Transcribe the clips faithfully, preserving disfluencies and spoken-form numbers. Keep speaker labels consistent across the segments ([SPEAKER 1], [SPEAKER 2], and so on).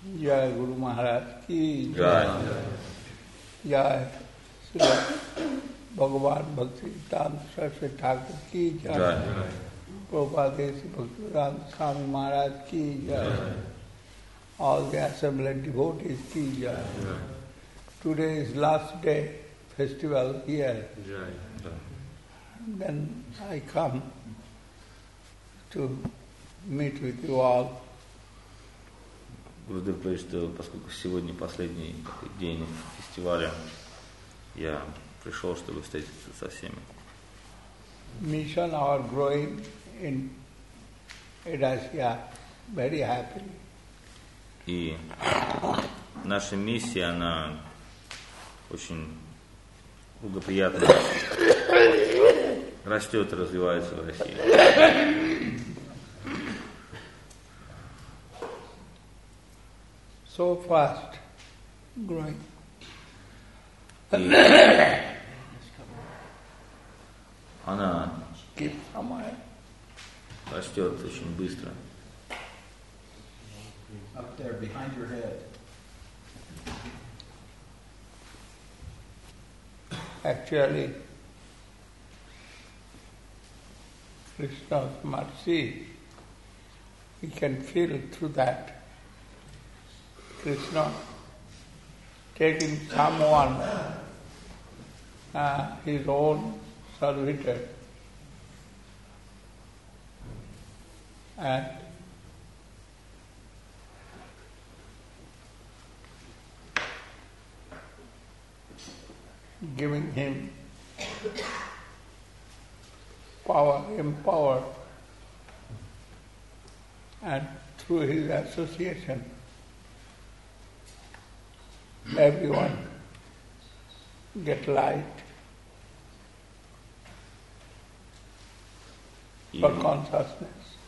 [SPEAKER 1] Jai Guru Maharaj ki
[SPEAKER 2] Jai.
[SPEAKER 1] Jai Srila Bhagavan Bhaktivedanta Saraswati Thakur ki Jai.
[SPEAKER 2] Jai.
[SPEAKER 1] Prabhupada Desi Bhaktivedanta Swami Maharaj ki Jai. All the assembled devotees ki Jai. Today is last day festival here.
[SPEAKER 2] Jai.
[SPEAKER 1] Then I come to meet with you all.
[SPEAKER 2] Гурудев говорит, что поскольку сегодня последний день фестиваля, я пришел, чтобы встретиться со всеми.
[SPEAKER 1] Mission are growing in Eurasia very happily.
[SPEAKER 2] И наша миссия, она очень благоприятно растет и развивается в России.
[SPEAKER 1] So fast growing.
[SPEAKER 2] И она
[SPEAKER 1] Keep somewhere.
[SPEAKER 2] растет очень быстро.
[SPEAKER 3] Up there behind your head.
[SPEAKER 1] Actually, Krishna's mercy, we can feel through that. Krishna taking someone, uh, his own servitor, and giving him power, empower, and through his association, everyone get light for consciousness.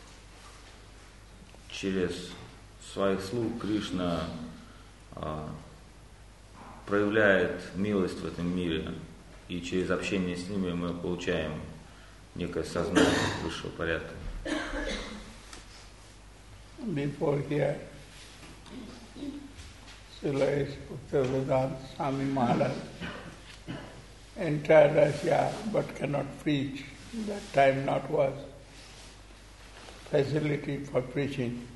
[SPEAKER 2] Через своих слуг Кришна а, проявляет милость в этом мире, и через общение с ними мы получаем некое сознание высшего порядка.
[SPEAKER 1] Before here, Srila Bhaktivedanta Swami Maharaj entered Russia but cannot preach. That time not was facility for preaching.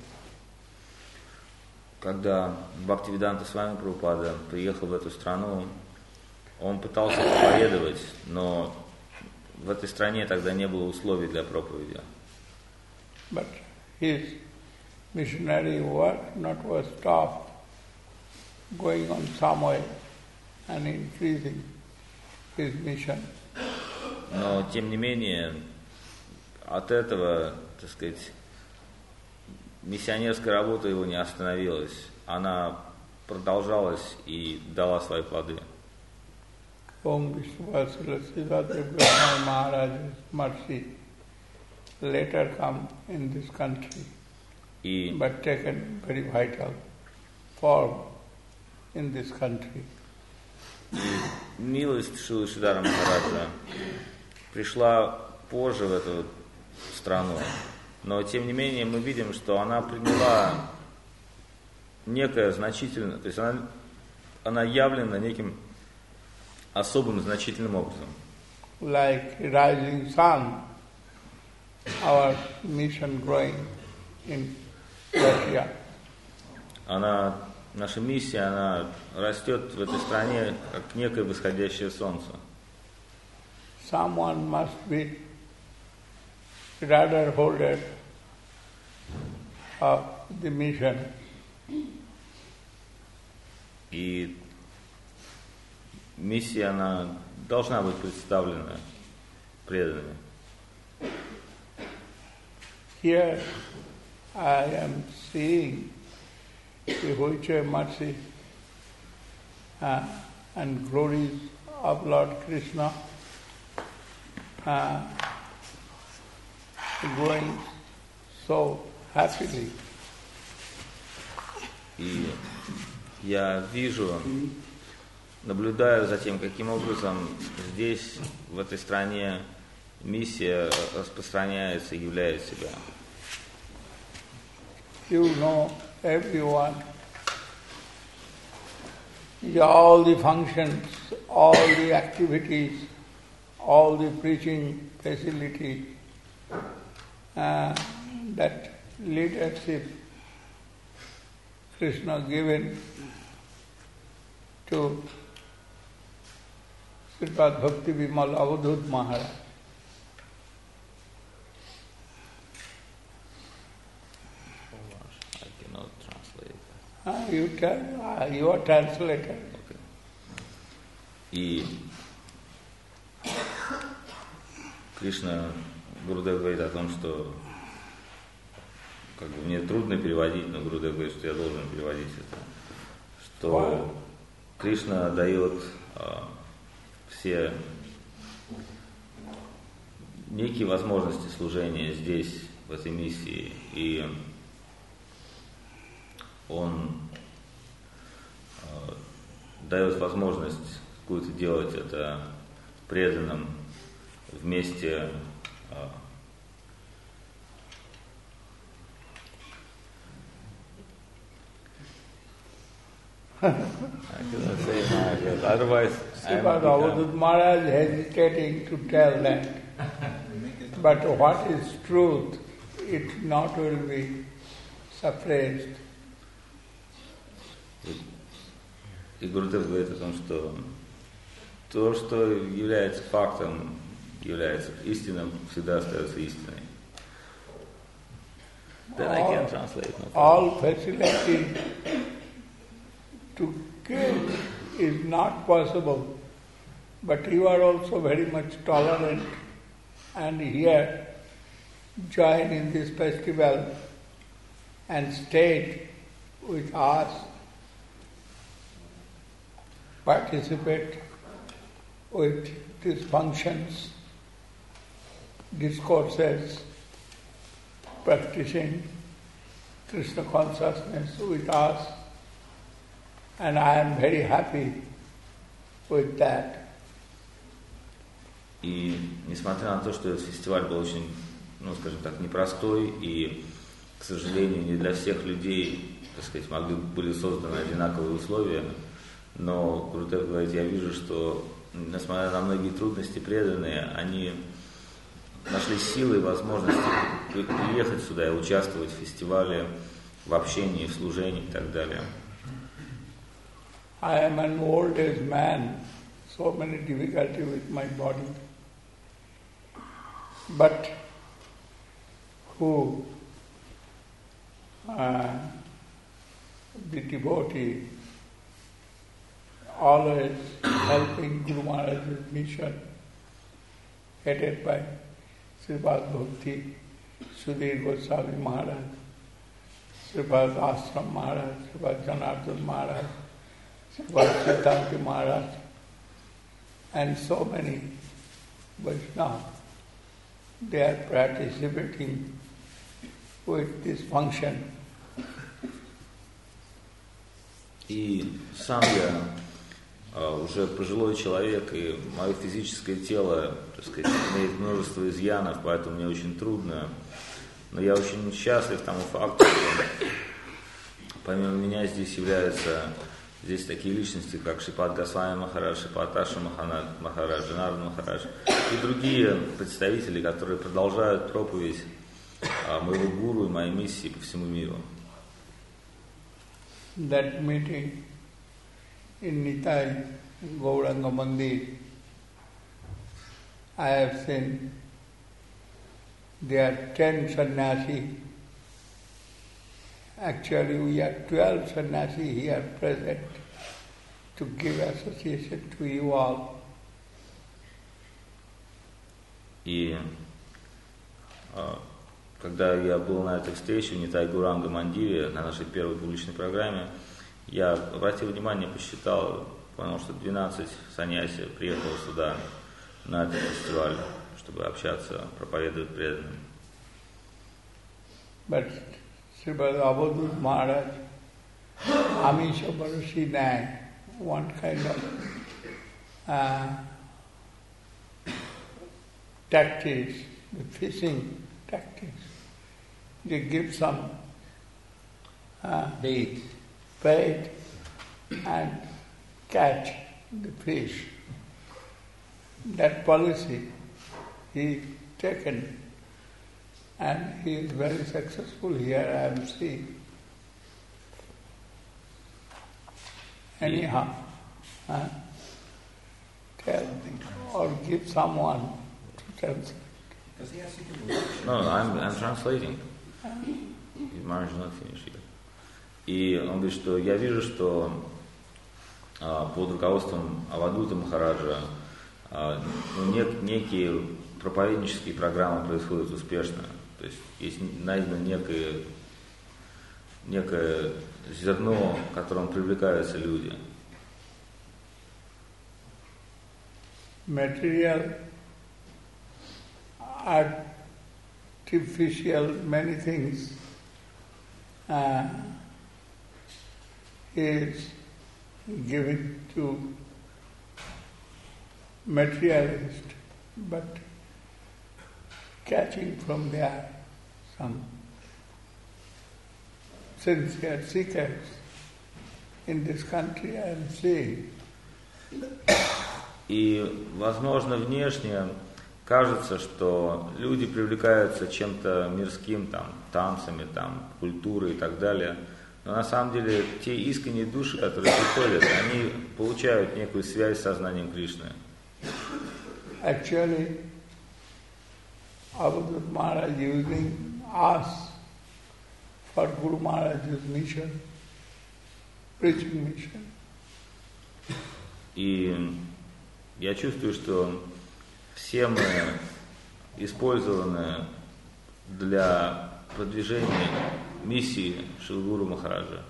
[SPEAKER 2] Когда Бхактивиданта Свами Прабхупада приехал в эту страну, он пытался проповедовать, но в этой стране тогда не было условий для проповеди.
[SPEAKER 1] But his missionary work not was stopped, going on some way and increasing his mission.
[SPEAKER 2] Но, тем не менее, от этого, так сказать, миссионерская работа его не остановилась. Она продолжалась и дала свои плоды.
[SPEAKER 1] Om Vishwasila Siddhartha Goswami Maharaj's mercy later come in this country,
[SPEAKER 2] И,
[SPEAKER 1] but taken very vital form in this country.
[SPEAKER 2] и милость Шилы Шридхара Махараджа пришла позже в эту страну, но тем не менее мы видим, что она приняла некое значительное, то есть она, она явлена неким особым значительным образом.
[SPEAKER 1] Like rising sun, our mission growing in Russia.
[SPEAKER 2] Она, наша миссия, она растет в этой стране как некое восходящее солнце.
[SPEAKER 1] Someone must be rudder holder of the mission.
[SPEAKER 2] И миссия, она должна быть представлена преданными.
[SPEAKER 1] Here I am seeing the wheelchair mercy uh, and glories of Lord Krishna uh, going so happily.
[SPEAKER 2] И я вижу, наблюдаю за тем, каким образом здесь, в этой стране, миссия распространяется и являет себя.
[SPEAKER 1] You know, everyone Yeah, all the functions, all the activities, all the preaching facility, uh, that leadership Krishna given to Sripad Bhakti Vimal Avadhut Maharaj.
[SPEAKER 2] I cannot translate.
[SPEAKER 1] Uh, you tell, uh, you are translator.
[SPEAKER 2] Okay. И Кришна, Гурудев говорит о том, что как бы мне трудно переводить, но Гурудев говорит, что я должен переводить это, что Кришна дает а, все некие возможности служения здесь, в этой миссии, и Он а, дает возможность какую-то делать это преданным вместе а, I cannot say Maharaj, otherwise I am
[SPEAKER 1] Sripad Avadhut Maharaj hesitating to tell that. But what is truth, it not will be suppressed.
[SPEAKER 2] И Гурудев говорит о том, что то, что является фактом, является истинным, всегда остается истиной. Then I can translate. No
[SPEAKER 1] All facility to kill is not possible, but you are also very much tolerant and here join in this festival and stay with us, participate with these functions, discourses, practicing Krishna consciousness with us, and I am very happy with that.
[SPEAKER 2] И несмотря на то, что этот фестиваль был очень, ну, скажем так, непростой, и, к сожалению, не для всех людей, так сказать, могли, были созданы одинаковые условия, но Гурудев говорит, я вижу, что, несмотря на многие трудности, преданные, они нашли силы и возможности приехать сюда и участвовать в фестивале, в общении, в служении и так далее.
[SPEAKER 1] I am an old age man, so many difficulties with my body. But who uh, the devotee always helping Guru Maharaj's mission, headed by Sripad Bhakti, Sudhir Goswami Maharaj, Sripad Ashram Maharaj, Sripad Janardhan Maharaj, Sripad Siddhanti Maharaj, and so many Vaishnavas. They are participating with this function.
[SPEAKER 2] И сам я а, уже пожилой человек, и мое физическое тело, так сказать, имеет множество изъянов, поэтому мне очень трудно. Но я очень счастлив тому факту, что помимо меня здесь являются здесь такие личности, как Шрипад Госвами Махарадж, Шрипад Аша Махарадж, Джанардхан Махарадж и другие представители, которые продолжают проповедь а, моего гуру и моей миссии по всему миру.
[SPEAKER 1] That meeting in Nitai Gauranga Mandir, I have seen there are ten sannyasi. Actually, we have twelve sannyasi here present to give association to you all.
[SPEAKER 2] И а, когда я был на этой встрече в Нитай Гауранга Мандире, на нашей первой публичной программе, я обратил внимание, посчитал, понял, что двенадцать саньяси приехало сюда на этот фестиваль, чтобы общаться, проповедовать преданным.
[SPEAKER 1] But Sripad Avadhut Maharaj, Amisha Bharasi Nai, one kind of uh, tactics, the fishing tactics. They give some uh, bait, bait, and catch the fish. That policy he taken, and he is very successful here, I am seeing. Anyhow, huh? Tell me, or give someone to translate.
[SPEAKER 2] No, I'm, I'm translating. Marge not finished yet. И он говорит, что я вижу, что а, под руководством Авадута Махараджа а, ну, нек, некие проповеднические программы происходят успешно. То есть есть найдено некое, некое зерно, к которому привлекаются люди.
[SPEAKER 1] Material, artificial, many things uh, is given to materialist, but catching from there some sincere seekers in this country, I am seeing.
[SPEAKER 2] И, возможно, внешне кажется, что люди привлекаются чем-то мирским, там, танцами, там, культурой и так далее. Но на самом деле те искренние души, которые приходят, они получают некую связь с сознанием Кришны.
[SPEAKER 1] Actually, Avadut Maharaj using us for Guru Maharaj's mission, preaching mission.
[SPEAKER 2] И я чувствую, что все мы использованы для продвижения миссии Шрила Гуру Махараджа.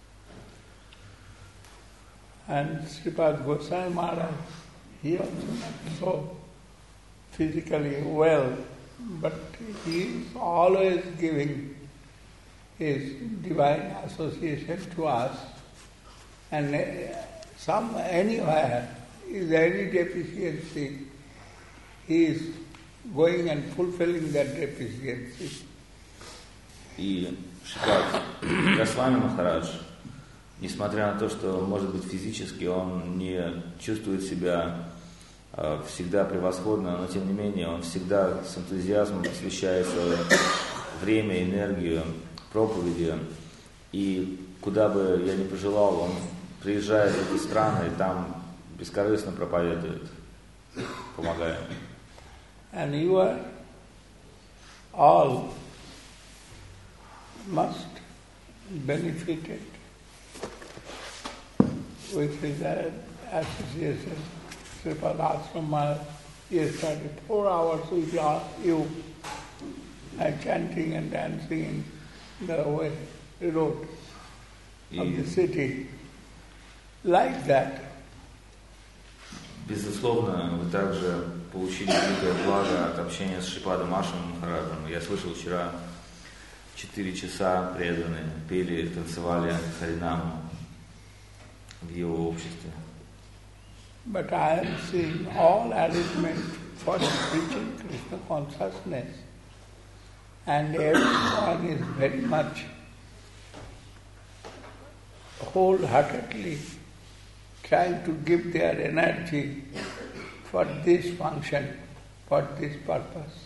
[SPEAKER 1] And Sripad Goswami Maharaj, he also not so physically well, but he is always giving his divine association to us, and some anywhere is any deficiency, he is going and fulfilling that deficiency.
[SPEAKER 2] И Шрипад Госвами Махарадж, несмотря на то, что, может быть, физически он не чувствует себя э, всегда превосходно, но тем не менее он всегда с энтузиазмом посвящает свое время, энергию, проповеди. И куда бы я ни пожелал, он приезжает в эти страны и там бескорыстно проповедует, помогая.
[SPEAKER 1] And you are all must benefited with his association. Sripad Ashrama yesterday, four hours with you, and chanting and dancing in the way, the road of the city. Like that.
[SPEAKER 2] Безусловно, вы также получили великое благо от общения с Шрипадом Ашрамом Махараджем. Я слышал вчера четыре часа преданные, пели, танцевали Харинаму в его обществе.
[SPEAKER 1] But I am seeing all arrangement for preaching Krishna consciousness, and everyone is very much wholeheartedly trying to give their energy for this function, for this purpose.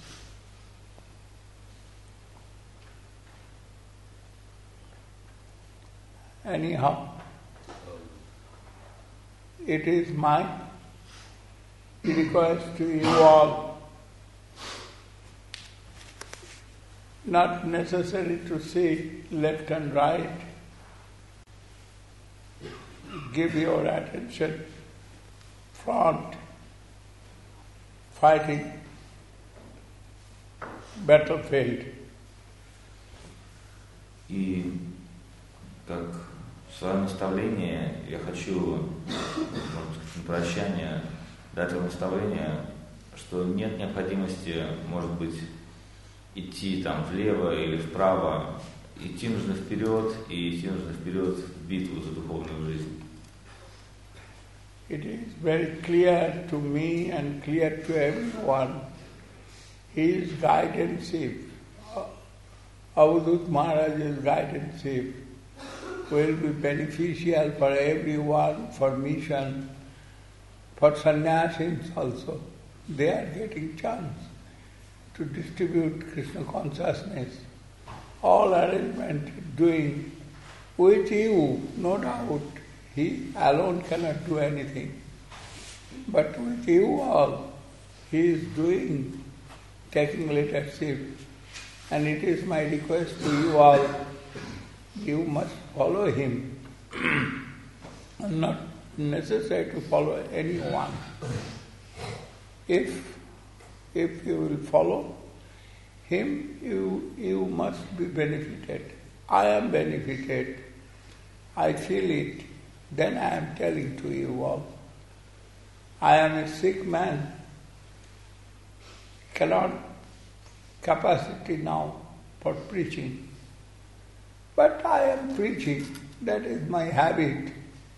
[SPEAKER 1] Anyhow, it is my request to you all, not necessary to see left and right. Give your attention front, fighting battlefield.
[SPEAKER 2] И как свое наставление я хочу, может сказать, на прощание дать вам наставление, что нет необходимости, может быть, идти там влево или вправо. Идти нужно вперед, и идти нужно вперед в битву за духовную жизнь.
[SPEAKER 1] It is very clear to me and clear to everyone. His guidance, Avadut Maharaj's guidance will be beneficial for everyone, for mission, for sannyasis also. They are getting chance to distribute Krishna consciousness. All arrangement doing with you, no doubt. He alone cannot do anything. But with you all, he is doing, taking leadership. And it is my request to you all, you must follow him. Not necessary to follow anyone. If if you will follow him, you you must be benefited. I am benefited. I feel it. Then I am telling to you all. I am a sick man. Cannot capacity now for preaching. But I am preaching. That is my habit.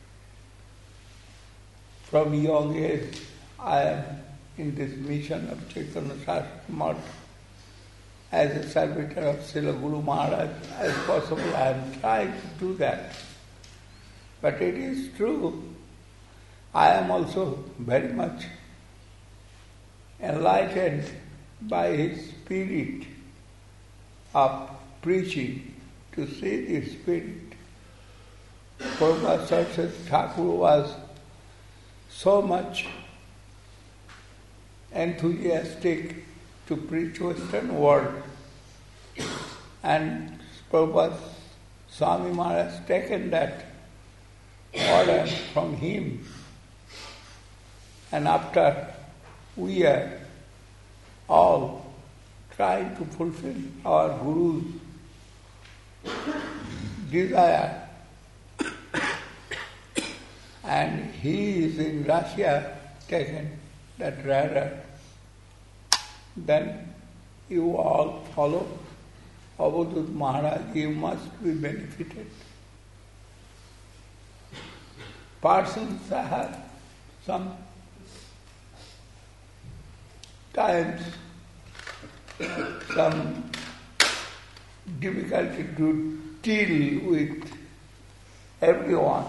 [SPEAKER 1] From young age, I am in this mission of Chaitanya Shastra Math as a servitor of Srila Guru Maharaj. As possible, I am trying to do that. But it is true, I am also very much enlightened by his spirit of preaching, to see the spirit. Prabhupada Saraswati Thakur was so much enthusiastic to preach Western world, and Prabhupada Swami Maharaj taken that order from him, and after we are all trying to fulfill our Guru's desire, and he is in Russia taken that radar, then you all follow Avadhut Maharaj, you must be benefited. Persons have some times some difficulty to deal with everyone,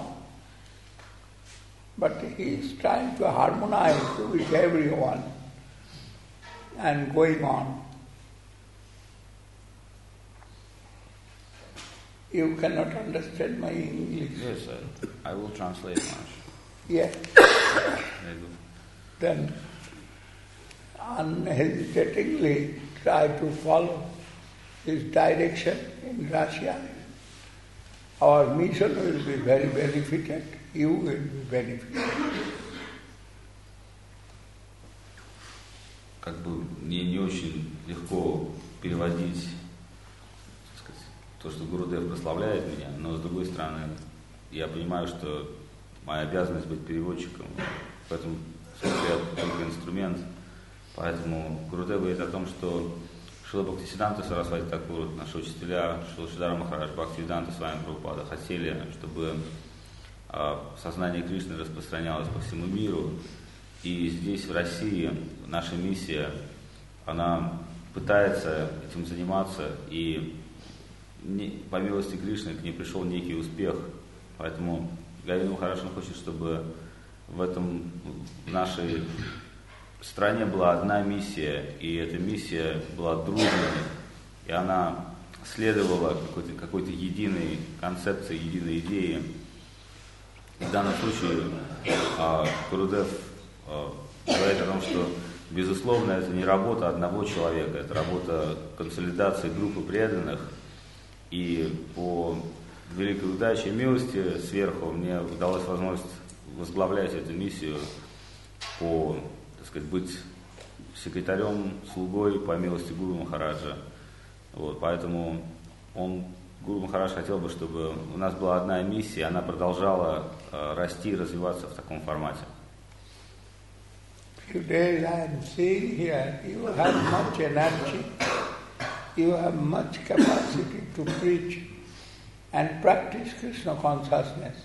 [SPEAKER 1] but he is trying to harmonize with everyone and going on. You cannot understand my English.
[SPEAKER 2] Yes, sir. I will translate much.
[SPEAKER 1] Yes. Then unhesitatingly try to follow his direction in Russia. Our mission will be very benefited. You will be benefited.
[SPEAKER 2] Как бы мне не очень легко переводить, так сказать, то, что Гурудев прославляет меня, но с другой стороны, я понимаю, что моя обязанность быть переводчиком, поэтому я только инструмент. Поэтому Гурудев говорит о том, что Шрила Бхактисиддханта Сарасвати Тхакур, наши учителя, Шрила Шридхара Махарадж, Бхактисиддханта Свами Прабхупада хотели, чтобы сознание Кришны распространялось по всему миру. И здесь, в России, наша миссия, она пытается этим заниматься, и не, по милости Кришны к ней пришел некий успех. Поэтому Говинда Махарадж хочет, чтобы в этом, в нашей стране была одна миссия, и эта миссия была дружной, и она следовала какой-то, какой-то единой концепции, единой идее. И в данном случае Гурудев говорит о том, что, безусловно, это не работа одного человека, это работа консолидации группы преданных. И по великой удаче и милости сверху мне удалось возможность возглавлять эту миссию, по, так сказать, быть секретарем, слугой по милости Гуру Махараджа. Вот, поэтому он, Гуру Махарадж, хотел бы, чтобы у нас была одна миссия, и она продолжала э, расти и развиваться в таком формате.
[SPEAKER 1] Few days I am seeing here, you have much energy, you have much capacity to preach and practice Krishna consciousness.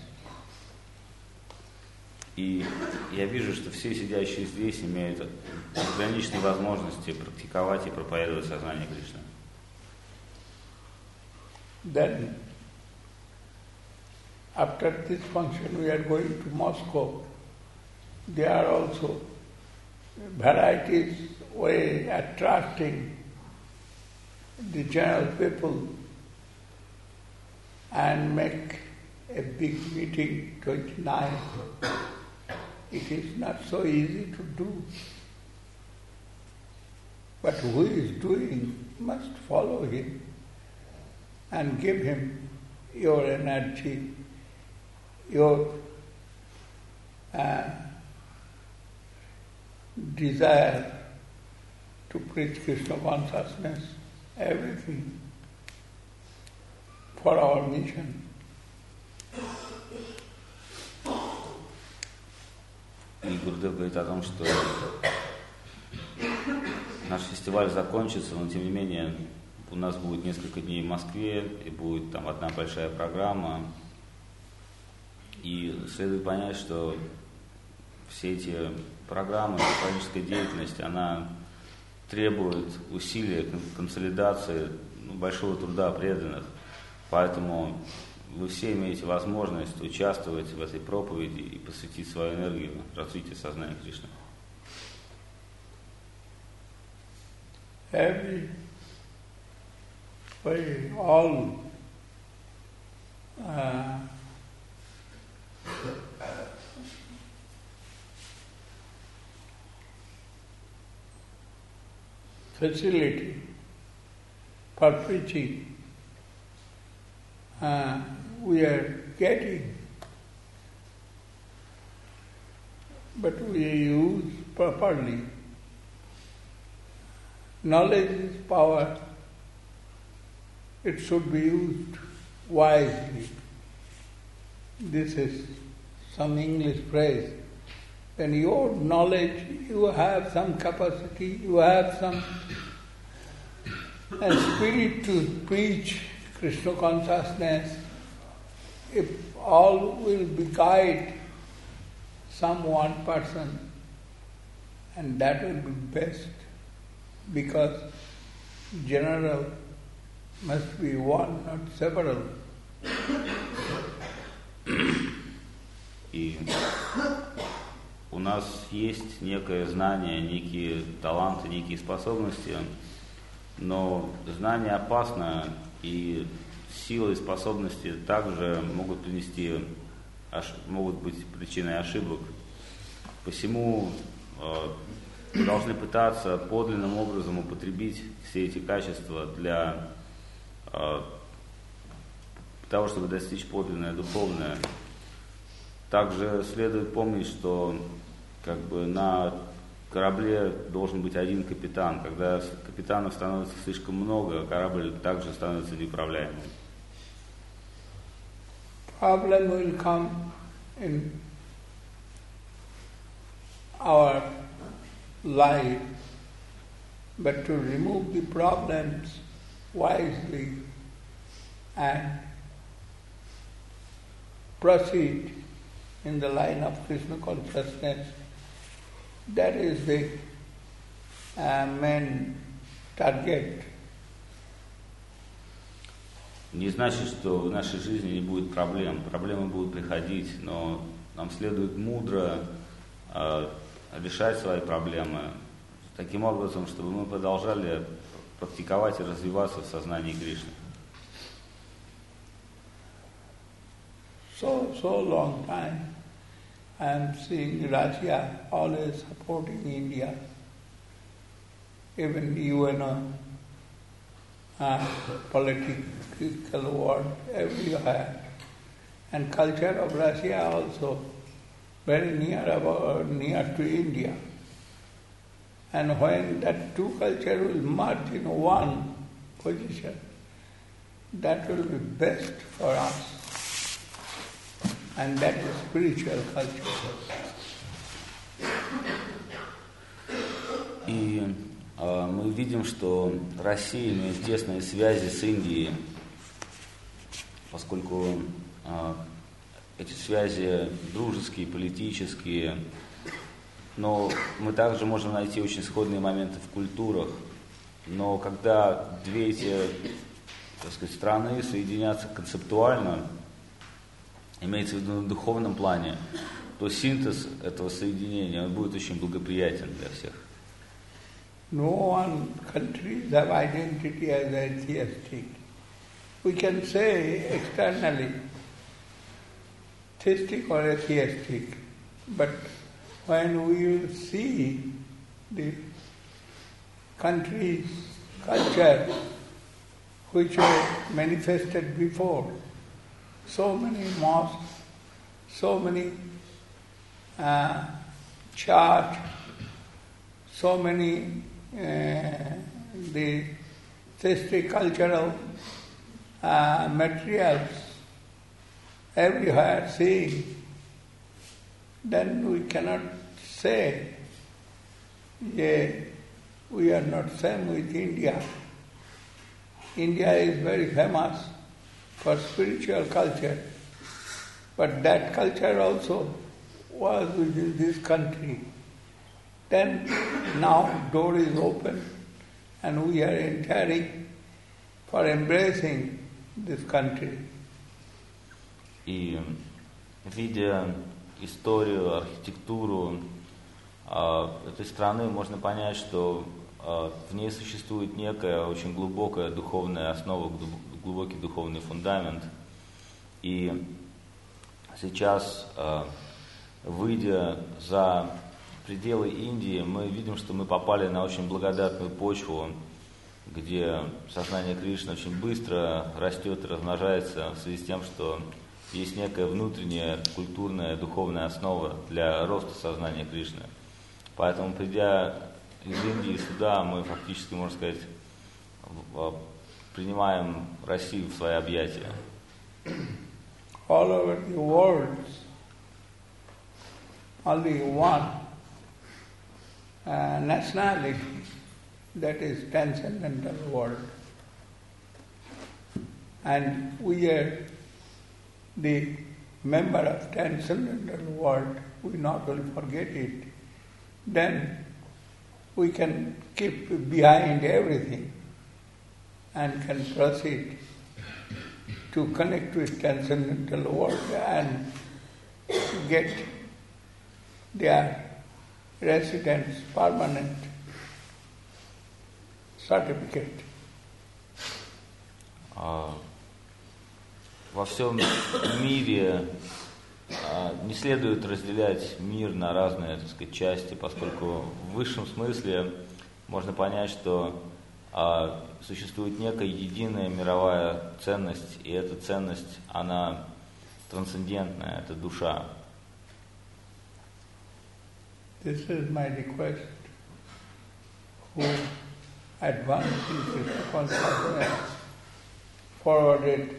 [SPEAKER 2] И я вижу, что все сидящие здесь имеют безграничные возможности практиковать и проповедовать сознание Кришны.
[SPEAKER 1] Then after this function we are going to Moscow. There are also varieties way attracting the general people and make a big meeting twenty-ninth. It is not so easy to do. But who is doing must follow him and give him your energy, your uh, desire to preach Krishna consciousness, everything for our mission.
[SPEAKER 2] И Гурудев говорит о том, что наш фестиваль закончится, но тем не менее у нас будет несколько дней в Москве, и будет там одна большая программа. И следует понять, что все эти программы, политическая деятельность, она требует усилия, консолидации, ну, большого труда преданных. Поэтому вы все имеете возможность участвовать в этой проповеди и посвятить свою энергию развитию сознания Кришны.
[SPEAKER 1] Every, we all uh, facility for preaching uh, we are getting, but we use properly. Knowledge is power. It should be used wisely. This is some English phrase. When your knowledge, you have some capacity, you have some uh, spirit to preach Krishna consciousness, if all will be guide some one person, and that will be best, because general must be one, not several.
[SPEAKER 2] И у нас есть некое знание, некие таланты, некие способности, но знание опасно, и силы и способности также могут принести, могут быть причиной ошибок. Посему э, мы должны пытаться подлинным образом употребить все эти качества для э, того, чтобы достичь подлинное духовное. Также следует помнить, что как бы на корабле должен быть один капитан. Когда капитанов становится слишком много, корабль также становится неуправляемым.
[SPEAKER 1] Problem will come in our life, but to remove the problems wisely and proceed in the line of Krishna consciousness, that is the uh, main target.
[SPEAKER 2] Не значит, что в нашей жизни не будет проблем. Проблемы будут приходить, но нам следует мудро э, решать свои проблемы таким образом, чтобы мы продолжали практиковать и развиваться в сознании Кришны.
[SPEAKER 1] So, so long time I am seeing Russia always supporting India, even U N O, uh, political world everywhere, and culture of Russia also very near about near to India. And when that two culture will merge in one position, that will be best for us. And that is spiritual culture.
[SPEAKER 2] И э, мы видим, что Россия имеет тесные связи с Индией, поскольку э, эти связи дружеские, политические, но мы также можем найти очень сходные моменты в культурах. Но когда две эти, так сказать, страны соединятся концептуально, имеется в виду на духовном плане, то синтез этого соединения, он будет очень благоприятен для всех.
[SPEAKER 1] No one countries have identity as atheistic. We can say externally theistic or atheistic, but when we will see the country's culture which were manifested before, so many mosques, so many uh, church, so many uh, the theistic cultural uh, materials everywhere seeing, then we cannot say, yeah, we are not same with India. India is very famous for spiritual culture, but that culture also was within this country. Then now door is open and we are entering for embracing this country.
[SPEAKER 2] И видя историю, архитектуру э, этой страны, можно понять, что э, в ней существует некая очень глубокая духовная основа, глубокий духовный фундамент. И сейчас, э, выйдя за пределы Индии, мы видим, что мы попали на очень благодатную почву, где сознание Кришны очень быстро растет и размножается в связи с тем, что есть некая внутренняя культурная, духовная основа для роста сознания Кришны. Поэтому, придя из Индии сюда, мы фактически, можно сказать, принимаем Россию в свои объятия.
[SPEAKER 1] All over the world, only one uh, nationality, that is transcendental world. And we are the member of transcendental world. We not only forget it, then we can keep behind everything and can proceed to connect with transcendental world and get their residence permanent certificate.
[SPEAKER 2] Uh, во всем мире uh, не следует разделять мир на разные, так сказать, части, поскольку в высшем смысле можно понять, что uh, существует некая единая мировая ценность, и эта ценность, она трансцендентная, это душа.
[SPEAKER 1] This is my request, who advanced in Krishna consciousness, forwarded,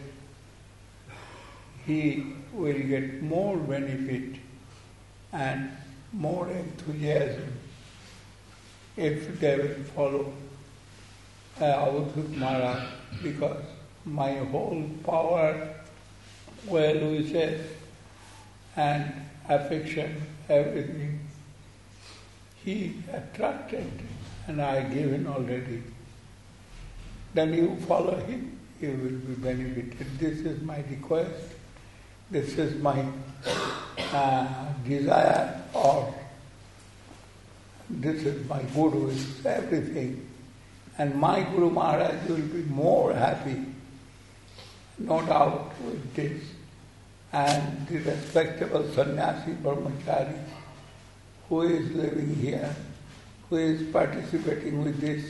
[SPEAKER 1] he will get more benefit and more enthusiasm if they will follow uh, Avadhut Maharaj, because my whole power, well wishes and affection, everything, he attracted and I given already. Then you follow him, you will be benefited. This is my request, this is my uh, desire, or this is my Guru, is everything. And my Guru Maharaj will be more happy, no doubt, with this. And the respectable sannyasi brahmachari who is living here, who is participating with this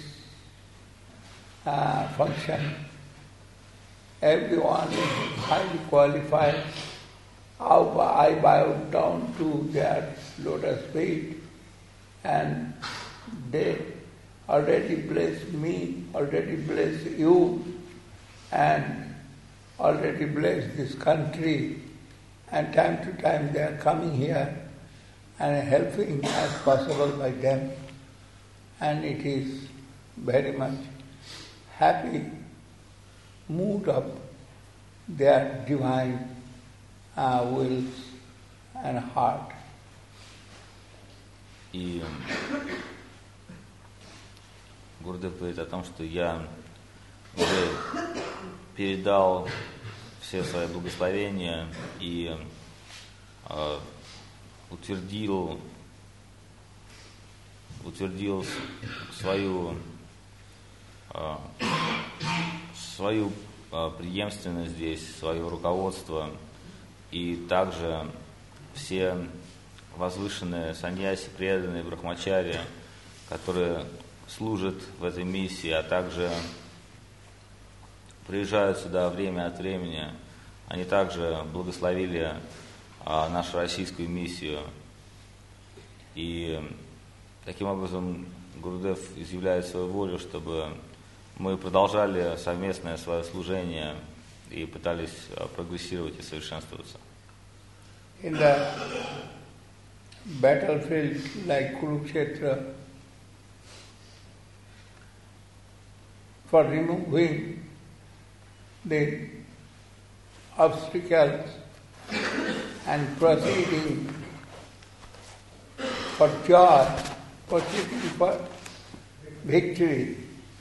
[SPEAKER 1] uh, function, everyone is highly qualified. I bow down to their lotus feet, and they already bless me, already bless you, and already bless this country. And time to time they are coming here and helping as possible by them. And it is very much happy mood of their divine uh, wills and heart.
[SPEAKER 2] И Гурдев говорит о том, что я уже передал все свои благословения и э, утвердил, утвердил свою, э, свою э, преемственность здесь, свое руководство, и также все возвышенные саньяси, преданные брахмачари, которые служат в этой миссии, а также приезжают сюда время от времени, они также благословили а, нашу российскую миссию. И таким образом Гурудев изъявляет свою волю, чтобы мы продолжали совместное свое служение и пытались а, прогрессировать и совершенствоваться.
[SPEAKER 1] In the battlefield like Kurukshetra, for removing the obstacles and proceeding for joy, proceeding for victory,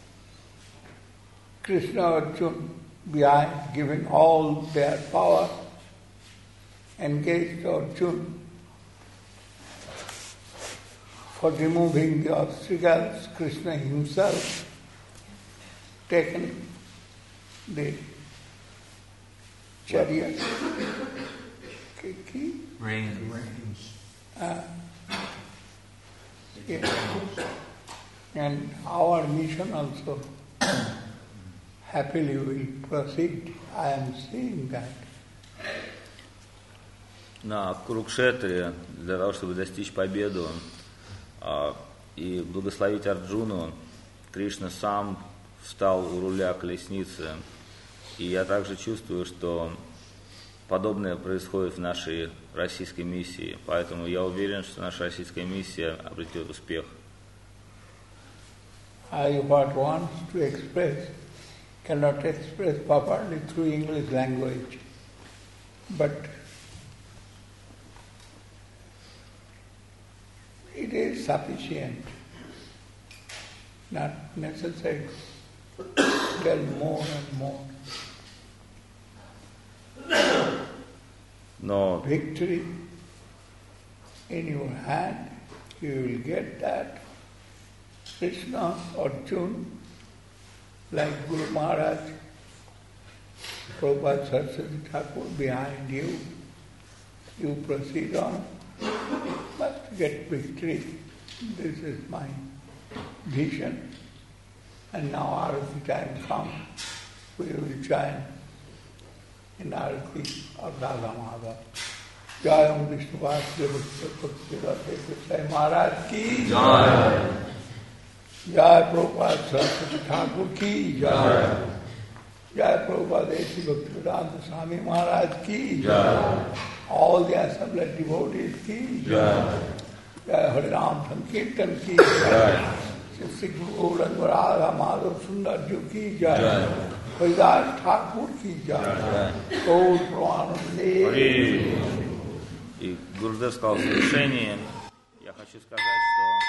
[SPEAKER 1] Krishna Arjuna behind giving all their power, engaged Arjuna for removing the obstacles. Krishna himself taken the chariot,
[SPEAKER 3] Reins.
[SPEAKER 1] uh, yeah. And our mission also happily will proceed. I am seeing that.
[SPEAKER 2] На Курукшетре, для того, чтобы достичь победу а, и благословить Арджуну, Кришна сам встал у руля колесницы. И я также чувствую, что подобное происходит в нашей российской миссии. Поэтому я уверен, что наша российская миссия обретет успех.
[SPEAKER 1] I what wants to express cannot express properly through English language, but it is sufficient, not necessary to tell more and more.
[SPEAKER 2] Но
[SPEAKER 1] Victory in your hand, you will get that. Krishna, Arjuna, like Guru Maharaj, Prabhupada Saraswati Thakur behind you, you proceed on, must get victory. This is my vision. And now Arati time comes, we will join in Arati of Radha Madhava. Jai Om Vishnu Vasudeva Bhakti Maharaj ki Jai. Jai Prabhupada Saraswati Thakur ki Jai. Jai Prabhupada Esi Bhaktivedanta Swami Maharaj ki Jai. All the assembled devotees ki Jai. Jai Hari Ram Sankirtan ki Jai. Sri Guru Gauranga Radha Madhav Sundar Ji ki Jai. Haridas Thakur ki Jai. Gaur Pramanande.
[SPEAKER 2] и Гурудев сказал в завершении, я хочу сказать, что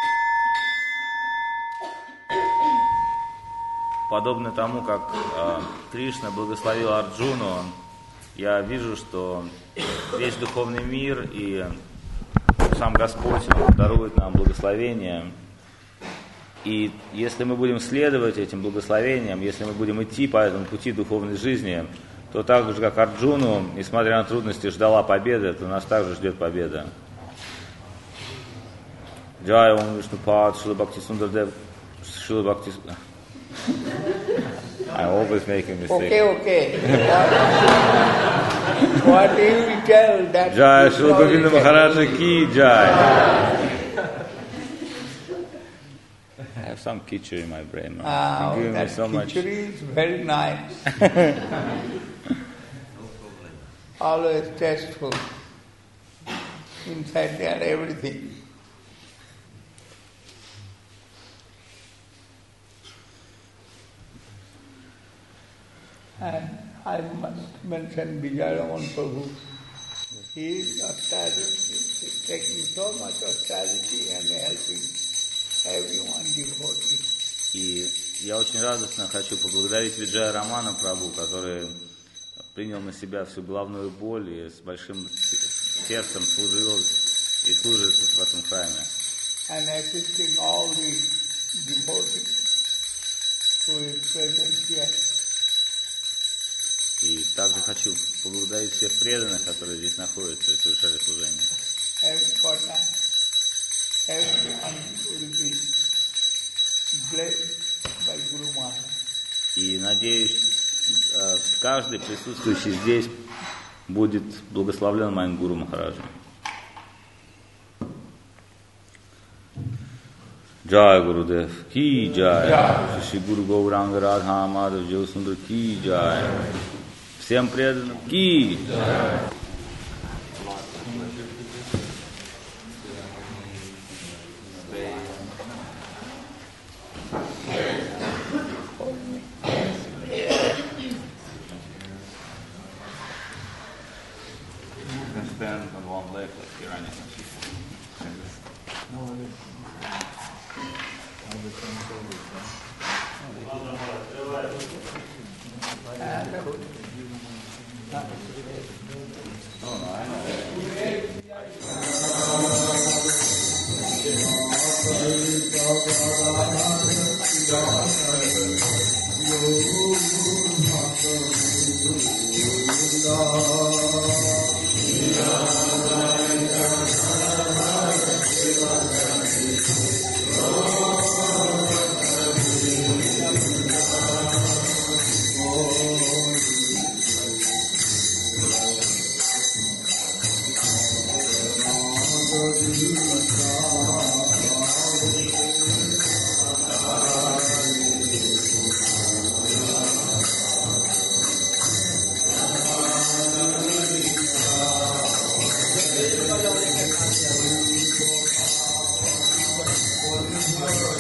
[SPEAKER 2] подобно тому, как э, Кришна благословил Арджуну, я вижу, что весь духовный мир и сам Господь дарует нам благословение. И если мы будем следовать этим благословениям, если мы будем идти по этому пути духовной жизни, то так же, как Арджуну, несмотря на трудности, ждала победы, то нас также ждет победа. Джай Ом Вишнупад, Шрила Бхакти Сундардев, Шрила Бхакти... I'm always making mistakes.
[SPEAKER 1] Okay, okay. What do you tell that?
[SPEAKER 2] Джай Шрила Говинда Махараджа Ки Джай. I have some khichdi in my brain. Man.
[SPEAKER 1] Ah,
[SPEAKER 2] You're giving
[SPEAKER 1] that
[SPEAKER 2] me so much.
[SPEAKER 1] khichdi is very nice. Always tasteful. Inside there, everything. And I must mention Vijayaraman Prabhu. He is austerity, taking so much austerity and helping everyone devotee.
[SPEAKER 2] И я очень радостно хочу поблагодарить Виджая Рамана Прабху, который принял на себя всю головную боль и с большим сердцем служил и служит в этом храме.
[SPEAKER 1] And assisting all the devotees who is present here.
[SPEAKER 2] И также хочу поблагодарить всех преданных, которые здесь находятся и совершали служение.
[SPEAKER 1] Everyone, everyone will be blessed by Guru Maharaj.
[SPEAKER 2] И надеюсь, каждый присутствующий здесь будет благословлен моим Гуру Махараджем. Jai Gurudев, Ki Jai, Шри Гуру Гауранга Радха Мадхав Джива Сундар, Ki Jai. Всем преданным, Ki Jai. Stand on one leg like you're running. No, it is. Oh, no, I know. Thank you.